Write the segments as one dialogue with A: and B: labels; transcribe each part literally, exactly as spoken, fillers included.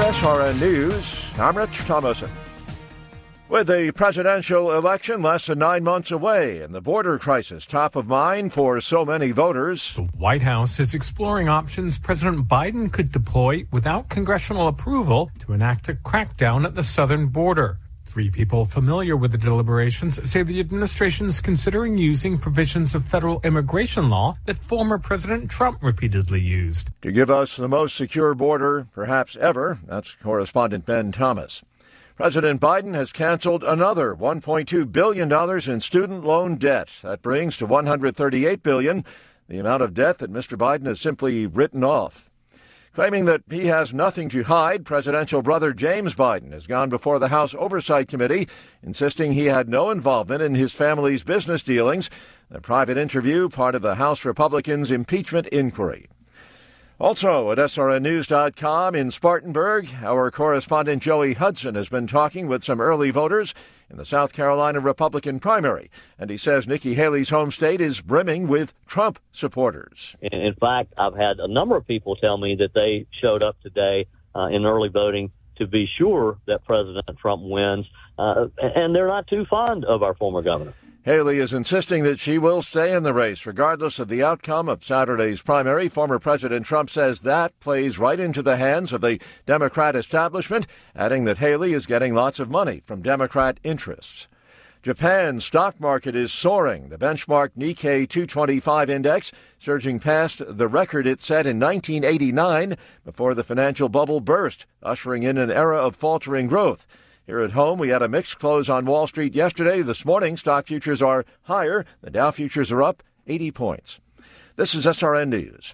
A: S R N News, I'm Rich Thomason. With the presidential election less than nine months away and the border crisis top of mind for so many voters,
B: the White House is exploring options President Biden could deploy without congressional approval to enact a crackdown at the southern border. Three people familiar with the deliberations say the administration is considering using provisions of federal immigration law that former President Trump repeatedly used.
A: To give us the most secure border perhaps ever, that's correspondent Ben Thomas. President Biden has canceled another one point two billion dollars in student loan debt. That brings to one hundred thirty-eight billion dollars the amount of debt that Mister Biden has simply written off. Claiming that he has nothing to hide, presidential brother James Biden has gone before the House Oversight Committee, insisting he had no involvement in his family's business dealings. A private interview, part of the House Republicans' impeachment inquiry. Also at S R N news dot com in Spartanburg, our correspondent Joey Hudson has been talking with some early voters in the South Carolina Republican primary, and he says Nikki Haley's home state is brimming with Trump supporters.
C: In fact, I've had a number of people tell me that they showed up today uh, in early voting to be sure that President Trump wins, uh, and they're not too fond of our former governor.
A: Haley is insisting that she will stay in the race regardless of the outcome of Saturday's primary. Former President Trump says that plays right into the hands of the Democrat establishment, adding that Haley is getting lots of money from Democrat interests. Japan's stock market is soaring. The benchmark Nikkei two twenty-five index surging past the record it set in nineteen eighty-nine before the financial bubble burst, ushering in an era of faltering growth. Here at home, we had a mixed close on Wall Street yesterday. This morning, stock futures are higher. The Dow futures are up eighty points. This is S R N News.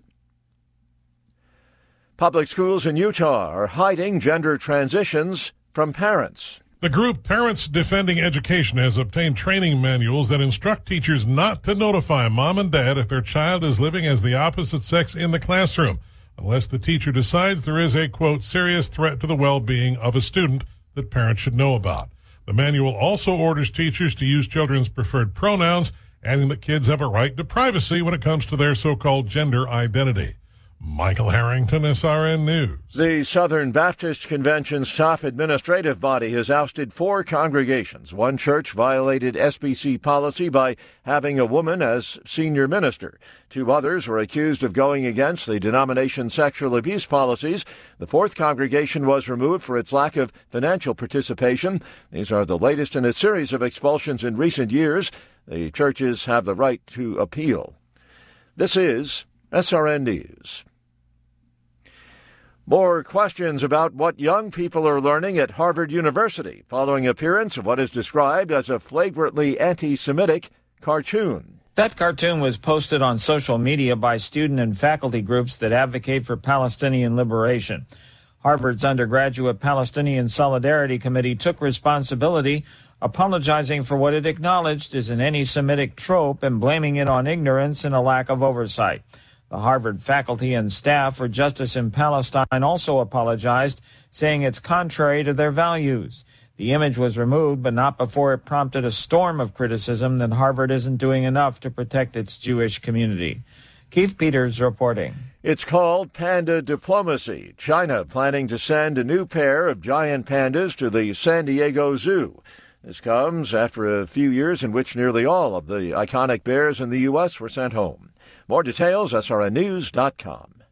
A: Public schools in Utah are hiding gender transitions from parents.
D: The group Parents Defending Education has obtained training manuals that instruct teachers not to notify mom and dad if their child is living as the opposite sex in the classroom, unless the teacher decides there is a, quote, serious threat to the well-being of a student that parents should know about. The manual also orders teachers to use children's preferred pronouns, adding that kids have a right to privacy when it comes to their so-called gender identity. Michael Harrington, S R N News.
A: The Southern Baptist Convention's top administrative body has ousted four congregations. One church violated S B C policy by having a woman as senior minister. Two others were accused of going against the denomination's sexual abuse policies. The fourth congregation was removed for its lack of financial participation. These are the latest in a series of expulsions in recent years. The churches have the right to appeal. This is S R N News. More questions about what young people are learning at Harvard University following appearance of what is described as a flagrantly anti-Semitic cartoon.
E: That cartoon was posted on social media by student and faculty groups that advocate for Palestinian liberation. Harvard's Undergraduate Palestinian Solidarity Committee took responsibility, apologizing for what it acknowledged is an anti-Semitic trope and blaming it on ignorance and a lack of oversight. The Harvard faculty and staff for Justice in Palestine also apologized, saying it's contrary to their values. The image was removed, but not before it prompted a storm of criticism that Harvard isn't doing enough to protect its Jewish community. Keith Peters reporting.
A: It's called panda diplomacy. China planning to send a new pair of giant pandas to the San Diego Zoo. This comes after a few years in which nearly all of the iconic bears in the U S were sent home. More details, S R N news dot com.